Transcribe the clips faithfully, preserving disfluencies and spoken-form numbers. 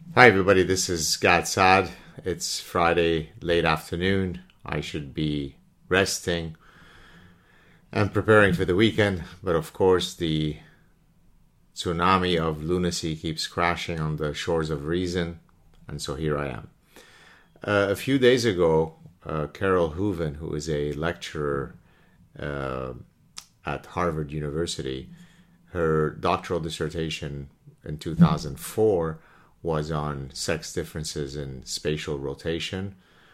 Hi, everybody. This is Gad Saad. It's Friday late afternoon. I should be resting and preparing for the weekend, but of course, the tsunami of lunacy keeps crashing on the shores of reason, and so here I am. Uh, a few days ago, uh, Carol Hooven, who is a lecturer uh, at Harvard University, her doctoral dissertation in two thousand four was on sex differences in spatial rotation.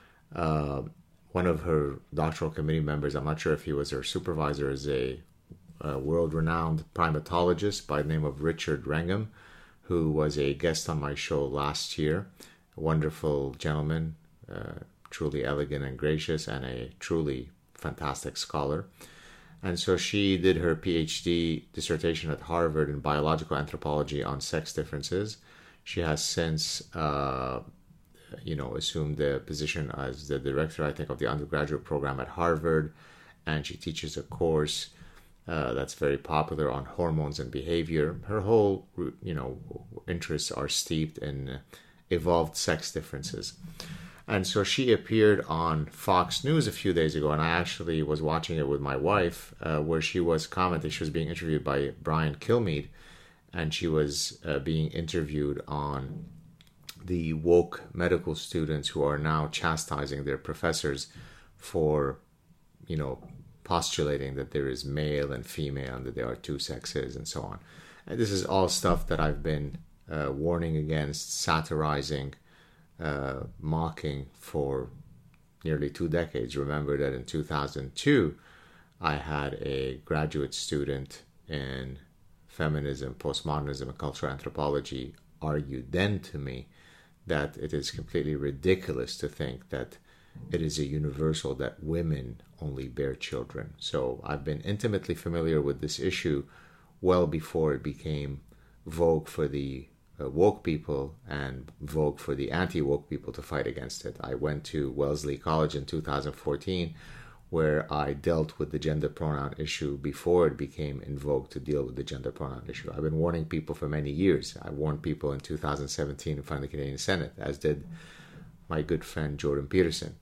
Uh, one of her doctoral committee members, I'm not sure if he was her supervisor, is a, a world-renowned primatologist by the name of Richard Wrangham, who was a guest on my show last year. A wonderful gentleman, uh, truly elegant and gracious, and a truly fantastic scholar. And so she did her PhD dissertation at Harvard in biological anthropology on sex differences. She has since, uh, you know, assumed the position as the director, I think, of the undergraduate program at Harvard, and she teaches a course uh, that's very popular on hormones and behavior. Her whole, you know, interests are steeped in evolved sex differences. And so she appeared on Fox News a few days ago, and I actually was watching it with my wife, uh, where she was commenting. She was being interviewed by Brian Kilmeade, and she was uh, being interviewed on the woke medical students who are now chastising their professors for, you know, postulating that there is male and female and that there are two sexes and so on. And this is all stuff that I've been uh, warning against, satirizing, uh, mocking for nearly two decades. Remember that in two thousand two, I had a graduate student in feminism, postmodernism, and cultural anthropology argued then to me that it is completely ridiculous to think that it is a universal that women only bear children. So I've been intimately familiar with this issue well before it became vogue for the uh, woke people and vogue for the anti-woke people to fight against it. I went to Wellesley College in two thousand fourteen, where I dealt with the gender pronoun issue before it became in vogue to deal with the gender pronoun issue. I've been warning people for many years. I warned people in two thousand seventeen in front of the Canadian Senate, as did my good friend Jordan Peterson.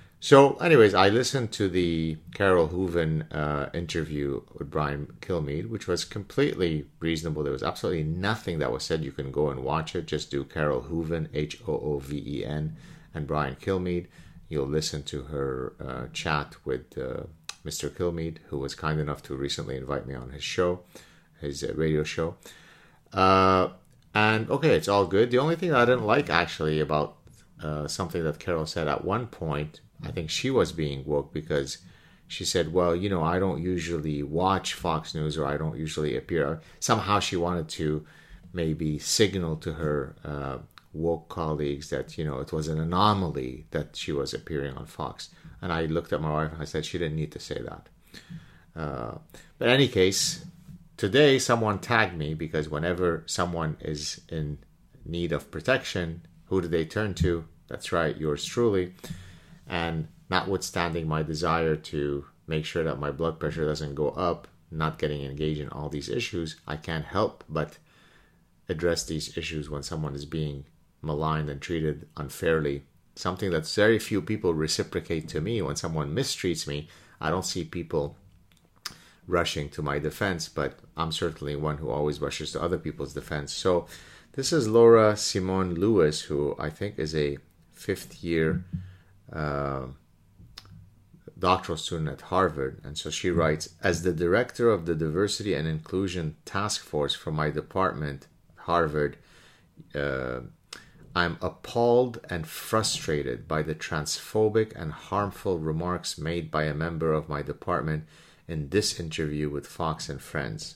So anyways, I listened to the Carol Hooven uh, interview with Brian Kilmeade, which was completely reasonable. There was absolutely nothing that was said. You can go and watch it. Just do Carol Hooven, H O O V E N, and Brian Kilmeade. You'll listen to her uh, chat with uh, Mister Kilmeade, who was kind enough to recently invite me on his show, his uh, radio show. Uh, and okay, it's all good. The only thing I didn't like actually about uh, something that Carol said at one point, I think she was being woke because she said, well, you know, I don't usually watch Fox News or I don't usually appear. Somehow she wanted to maybe signal to her uh, woke colleagues that, you know, it was an anomaly that she was appearing on Fox. And I looked at my wife and I said she didn't need to say that. Uh, but in any case, today someone tagged me because whenever someone is in need of protection, who do they turn to? That's right, yours truly. And notwithstanding my desire to make sure that my blood pressure doesn't go up, not getting engaged in all these issues, I can't help but address these issues when someone is being maligned and treated unfairly. Something that very few people reciprocate to me. When someone mistreats me, I don't see people rushing to my defense, but I'm certainly one who always rushes to other people's defense. So this is Laura Simone Lewis, who I think is a fifth year uh, doctoral student at Harvard. And so she writes, as the director of the Diversity and Inclusion Task Force for my department, Harvard, uh, I'm appalled and frustrated by the transphobic and harmful remarks made by a member of my department in this interview with Fox and Friends.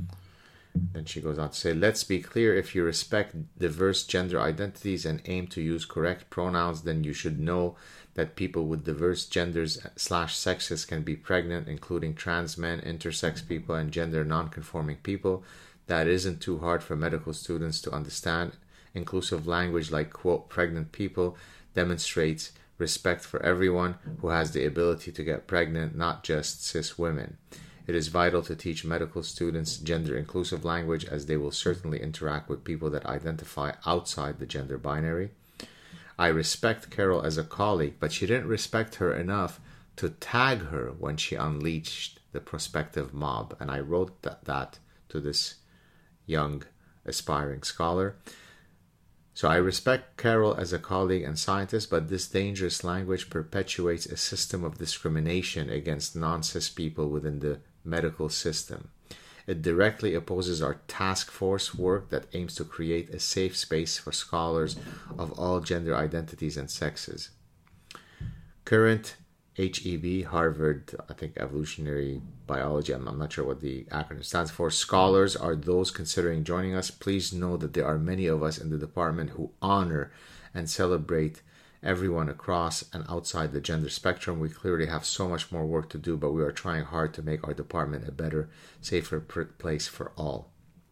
Then she goes on to say, let's be clear, if you respect diverse gender identities and aim to use correct pronouns, then you should know that people with diverse genders slash sexes can be pregnant, including trans men, intersex people, and gender non-conforming people. That isn't too hard for medical students to understand. Inclusive language like, quote, pregnant people demonstrates respect for everyone who has the ability to get pregnant, not just cis women. It is vital to teach medical students gender-inclusive language, as they will certainly interact with people that identify outside the gender binary. I respect Carol as a colleague, but she didn't respect her enough to tag her when she unleashed the prospective mob. And I wrote that, that to this young aspiring scholar. So I respect Carol as a colleague and scientist, but this dangerous language perpetuates a system of discrimination against non-cis people within the medical system. It directly opposes our task force work that aims to create a safe space for scholars of all gender identities and sexes. Current H E B, Harvard, I think Evolutionary Biology, I'm, I'm not sure what the acronym stands for, scholars are those considering joining us. Please know that there are many of us in the department who honor and celebrate everyone across and outside the gender spectrum. We clearly have so much more work to do, but we are trying hard to make our department a better, safer place for all.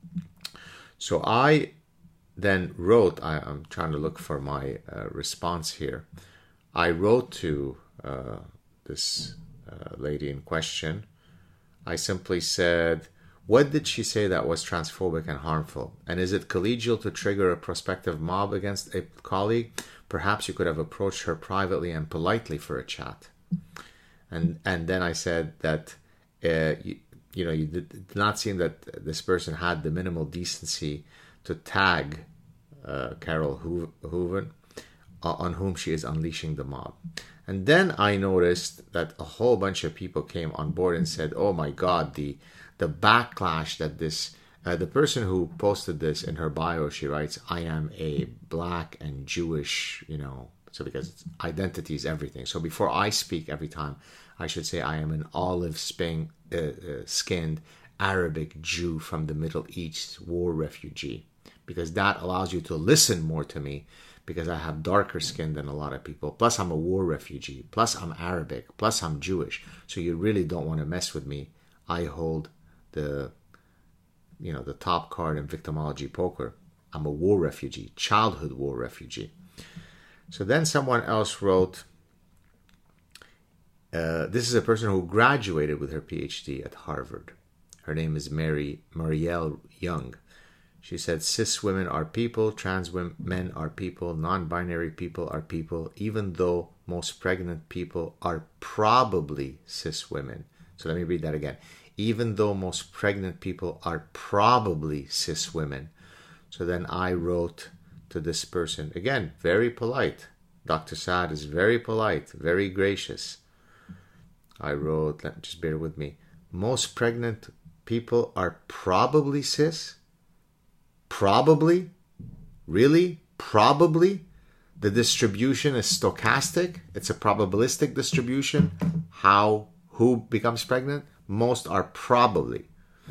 So I then wrote, I, I'm trying to look for my uh, response here. I wrote to uh, this uh, lady in question. I simply said, what did she say that was transphobic and harmful? And is it collegial to trigger a prospective mob against a colleague? Perhaps you could have approached her privately and politely for a chat. And and then I said that, uh, you, you know, you did, did not seem that this person had the minimal decency to tag uh, Carol Hooven, uh, on whom she is unleashing the mob. And then I noticed that a whole bunch of people came on board and said, oh my God, the the backlash that this, uh, the person who posted this in her bio, she writes, I am a black and Jewish, you know, so because it's, identity is everything. So before I speak every time, I should say I am an olive spin, uh, uh, skinned Arabic Jew from the Middle East, war refugee, because that allows you to listen more to me, because I have darker skin than a lot of people. Plus I'm a war refugee. Plus I'm Arabic. Plus I'm Jewish. So you really don't want to mess with me. I hold the, you know, the top card in victimology poker. I'm a war refugee, childhood war refugee. So then someone else wrote, uh, this is a person who graduated with her PhD at Harvard. Her name is Mary Marielle Young. She said, cis women are people, trans men are people, non-binary people are people, even though most pregnant people are probably cis women. So let me read that again. Even though most pregnant people are probably cis women. So then I wrote to this person, again, very polite. Doctor Saad is very polite, very gracious. I wrote, let, just bear with me. Most pregnant people are probably cis? Probably? Really? Probably? The distribution is stochastic? It's a probabilistic distribution? How, who becomes pregnant? Most are probably.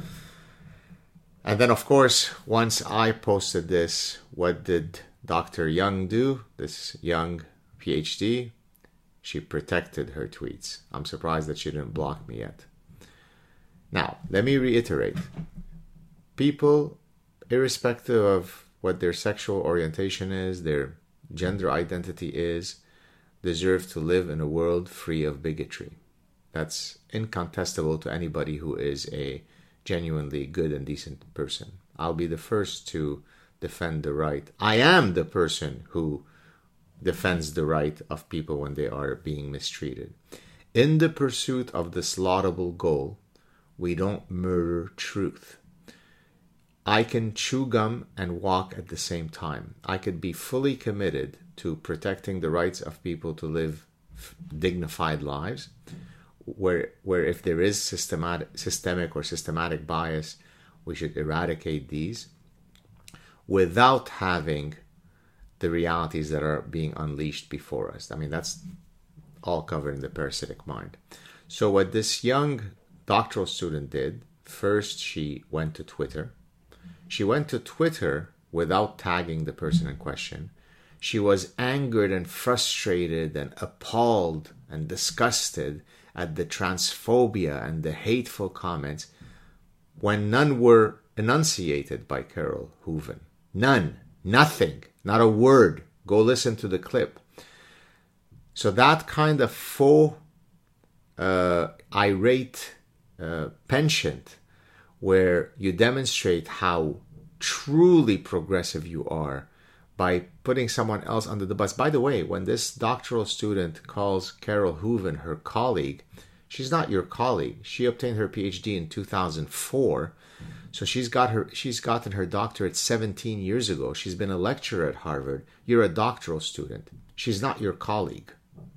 And then, of course, once I posted this, what did Doctor Young do? This young PhD, she protected her tweets. I'm surprised that she didn't block me yet. Now, let me reiterate. People, irrespective of what their sexual orientation is, their gender identity is, deserve to live in a world free of bigotry. That's incontestable to anybody who is a genuinely good and decent person. I'll be the first to defend the right. I am the person who defends the right of people when they are being mistreated. In the pursuit of this laudable goal, we don't murder truth. I can chew gum and walk at the same time. I could be fully committed to protecting the rights of people to live dignified lives, where where if there is systematic, systemic or systematic bias, we should eradicate these without having the realities that are being unleashed before us. I mean, that's all covered in the parasitic mind. So what this young doctoral student did, first she went to Twitter. She went to Twitter without tagging the person in question. She was angered and frustrated and appalled and disgusted at the transphobia and the hateful comments when none were enunciated by Carol Hooven. None. Nothing. Not a word. Go listen to the clip. So that kind of faux, uh, irate uh, penchant where you demonstrate how truly progressive you are by putting someone else under the bus. By the way, when this doctoral student calls Carol Hooven her colleague, she's not your colleague. She obtained her PhD in two thousand four. So she's got her she's gotten her doctorate seventeen years ago. She's been a lecturer at Harvard. You're a doctoral student. She's not your colleague.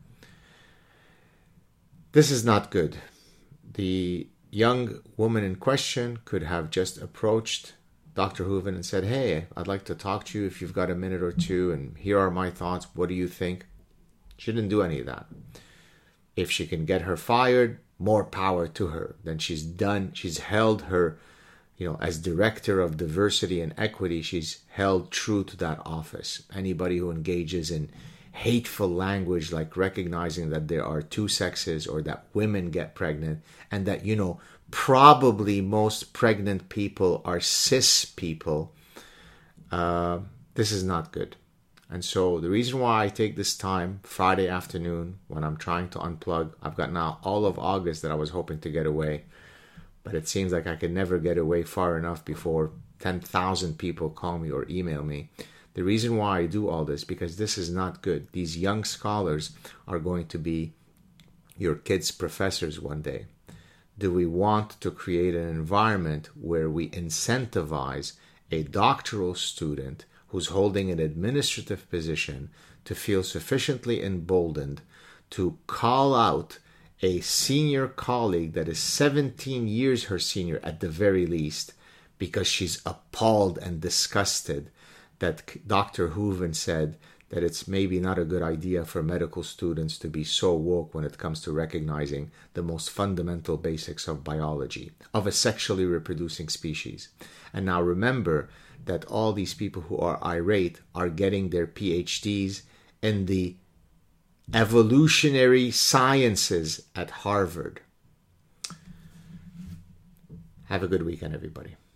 This is not good. The young woman in question could have just approached Doctor Hooven and said, hey, I'd like to talk to you if you've got a minute or two, and here are my thoughts. What do you think? She didn't do any of that. If she can get her fired, more power to her. Then she's done. She's held her, you know, as director of diversity and equity, she's held true to that office. Anybody who engages in hateful language, like recognizing that there are two sexes or that women get pregnant and that, you know, probably most pregnant people are cis people, uh, this is not good. And so the reason why I take this time, Friday afternoon, when I'm trying to unplug, I've got now all of August that I was hoping to get away, but it seems like I can never get away far enough before ten thousand people call me or email me. The reason why I do all this, because this is not good. These young scholars are going to be your kids' professors one day. Do we want to create an environment where we incentivize a doctoral student who's holding an administrative position to feel sufficiently emboldened to call out a senior colleague that is seventeen years her senior at the very least, because she's appalled and disgusted that Doctor Hooven said that it's maybe not a good idea for medical students to be so woke when it comes to recognizing the most fundamental basics of biology, of a sexually reproducing species. And now remember that all these people who are irate are getting their PhDs in the evolutionary sciences at Harvard. Have a good weekend, everybody.